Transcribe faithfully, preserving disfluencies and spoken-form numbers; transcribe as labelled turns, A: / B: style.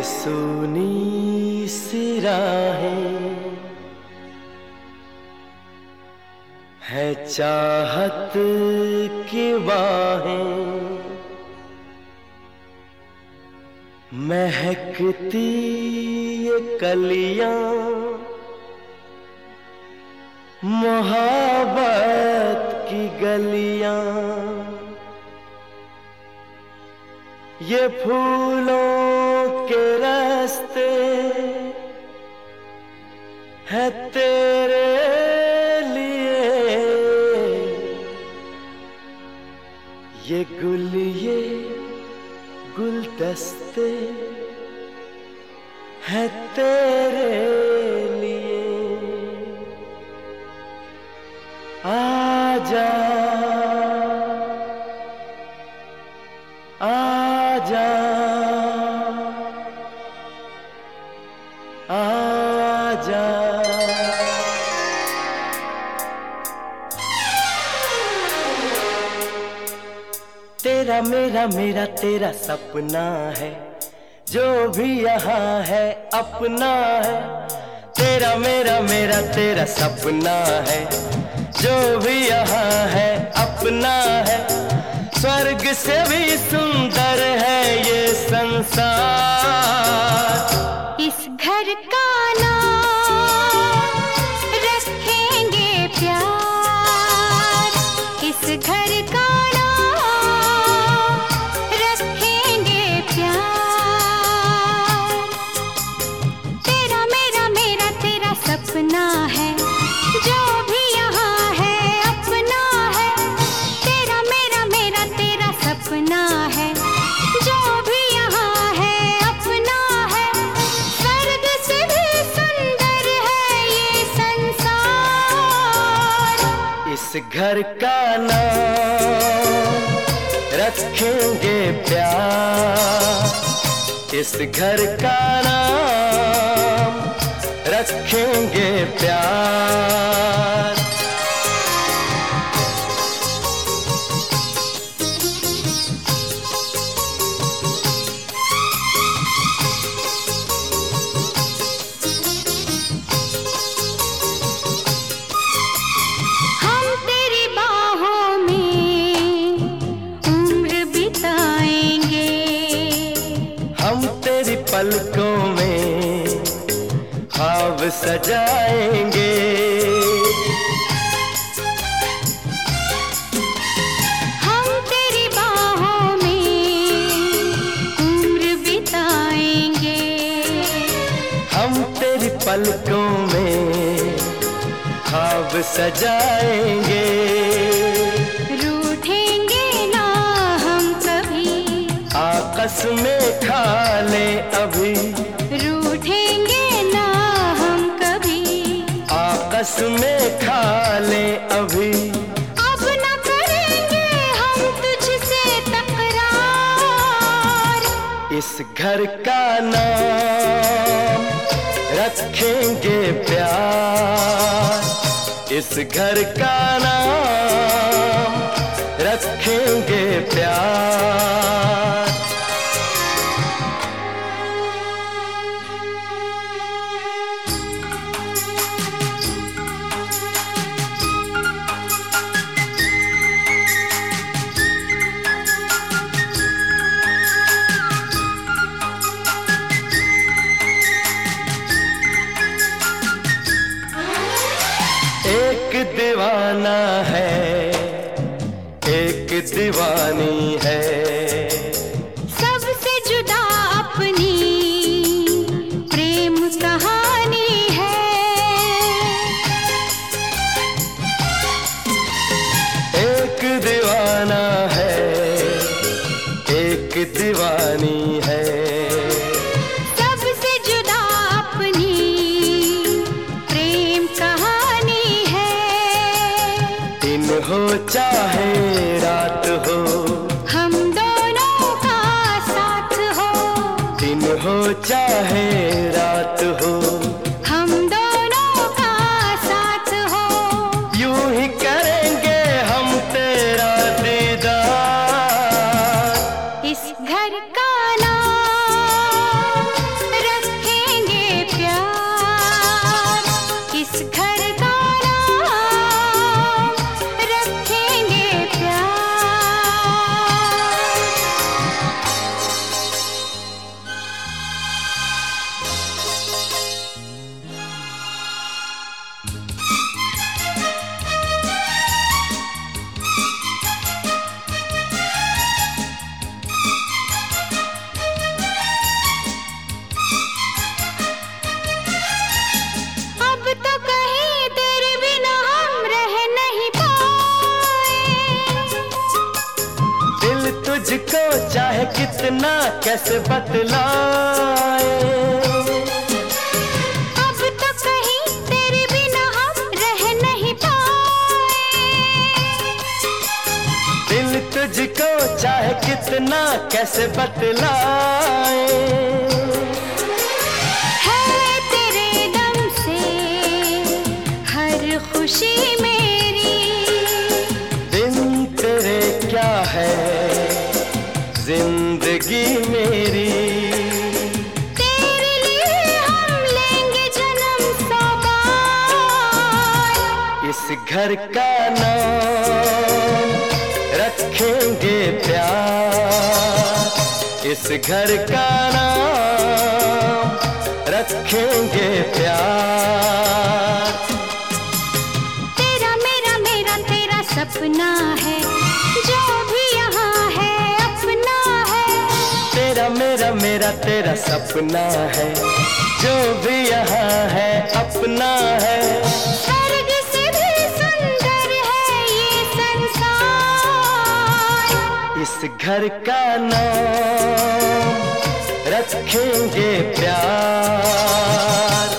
A: सूनी सी राहें है चाहत की बाहें, महकती ये कलियां मोहब्बत की गलियां, ये फूलों के रास्ते है तेरे लिए, ये गुल ये गुलदस्ते है तेरे लिए। आजा आजा आजा। तेरा मेरा मेरा तेरा सपना है, जो भी यहाँ है अपना है। तेरा मेरा मेरा तेरा सपना है, जो भी यहाँ है अपना है। स्वर्ग से भी सुंदर है ये संसार।
B: इस घर का नाम रखेंगे प्यार, इस घर का नाम रखेंगे प्यार। तेरा मेरा मेरा तेरा सपना है, जो भी यहाँ है अपना है। तेरा मेरा मेरा तेरा सपना है, जो भी यहाँ है अपना है। स्वर्ग से भी सुंदर है ये संसार।
A: इस घर का नाम रखेंगे प्यार, इस घर का नाम रखेंगे प्यार।
B: हम तेरी बाहों में उम्र बिताएंगे,
A: हम तेरी पलकों में ख्वाब सजाएंगे।
B: हम तेरी बाहों में उम्र बिताएंगे,
A: हम तेरी पलकों में ख्वाब सजाएंगे।
B: रूठेंगे ना हम कभी,
A: आपस में खा ले अभी,
B: रूठेंगे ना हम कभी।
A: आपस में खा ले अभी।
B: अब न करेंगे हम तुझसे तकरार।
A: इस घर का नाम रखेंगे प्यार, इस घर का नाम रखेंगे प्यार। एक दीवाना है, एक दीवानी है,
B: सबसे जुदा अपनी प्रेम कहानी है।
A: एक दीवाना है, एक दीवानी है,
B: सबसे जुदा अपनी प्रेम कहानी है।
A: दिन हो चाहे रात हो,
B: हम दोनों का साथ हो।
A: दिन हो चाहे रात हो,
B: हम दोनों का साथ हो।
A: यूं ही करेंगे हम तेरा दीदार।
B: इस घर का नाम
A: चाहे कितना कैसे बतलाए,
B: अब तो कहीं तेरे बिना हम रह नहीं पाए।
A: दिल तुझको चाहे कितना कैसे बतलाए,
B: है तेरे दम से हर खुशी मेरी।
A: दिन तेरे क्या है जिंदगी मेरी,
B: तेरे लिए हम लेंगे जन्म सौ बार।
A: इस घर का नाम रखेंगे प्यार, इस घर का नाम रखेंगे प्यार।
B: तेरा मेरा मेरा तेरा सपना है, जो भी यहाँ है अपना है।
A: तेरा मेरा मेरा तेरा सपना है, जो भी यहाँ है अपना है।
B: स्वर्ग से भी सुंदर है ये संसार,
A: इस घर का नाम रखेंगे प्यार।